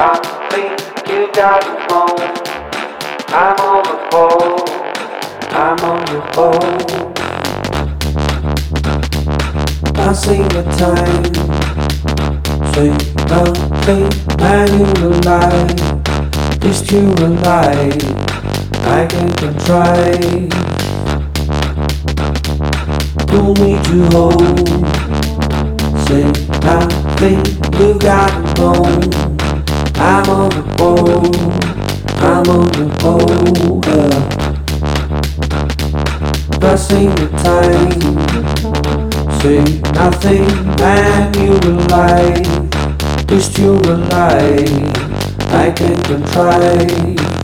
Nothing you got to know. I'm on the phone. I'm on the phone. Passing the time. Say nothing and you alive. Just you alive. I can try. Pull me to hold. Say nothing you got to know. I'm on the phone. I'm on the phone. Passing the time. Say nothing and you alive. Just you alive. I can try.